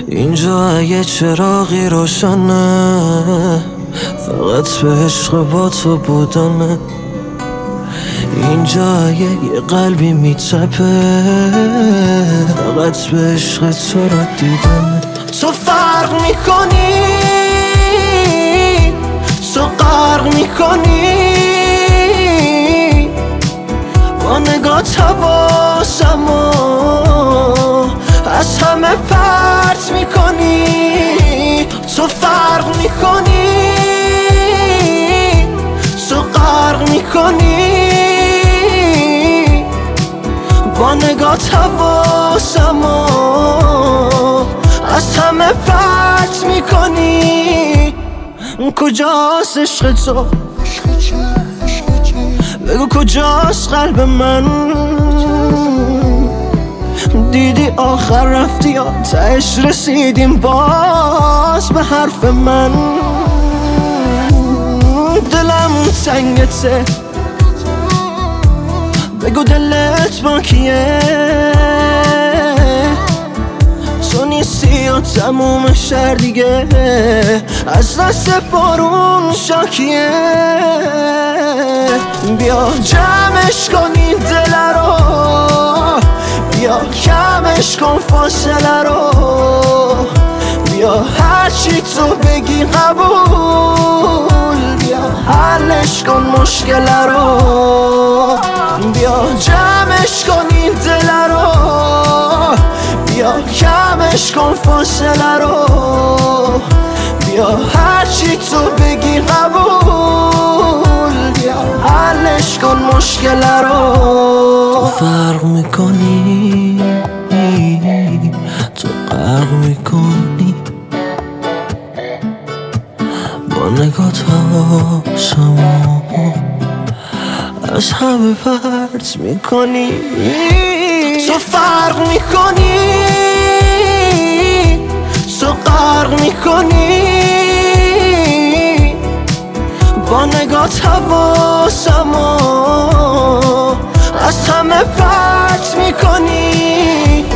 اینجا یه چراغی روشنه، فقط به عشق با تو بودنه. اینجا یه قلبی میتپه، فقط به عشق تو را دیدنه. تو فرق میکنی، تو غرق میکنی، با نگات حواسمو از همه پرت میکنی. تو فرق میکنی، تو غرق میکنی، با نگات حواسمو از همه پرت میکنی. کجاست عشق تو؟ بگو کجاست قلب من؟ دیدی آخر رفتی یا تهش رسیدیم باز به حرف من؟ دلم تنگته، بگو دلت با کیه؟ تو نیستی یا تموم شهر دیگه از دست بارون شاکیه. بیا جمعش کن این دل رو، بیا کمش کن فاصله رو، بیا هرچی تو بگی قبول، بیا حلش کن مشکل رو. بیا جمعش کن این دل رو، بیا کمش کن فاصله رو، بیا هرچی تو بگی قبول، بیا حلش کن مشکل رو. تو فرق میکنی، تو غرق میکنی، با نگات حواسمو از همه پرت میکنی. تو فرق میکنی، تو غرق میکنی، با نگات حواسمو از همه پرت میکنی.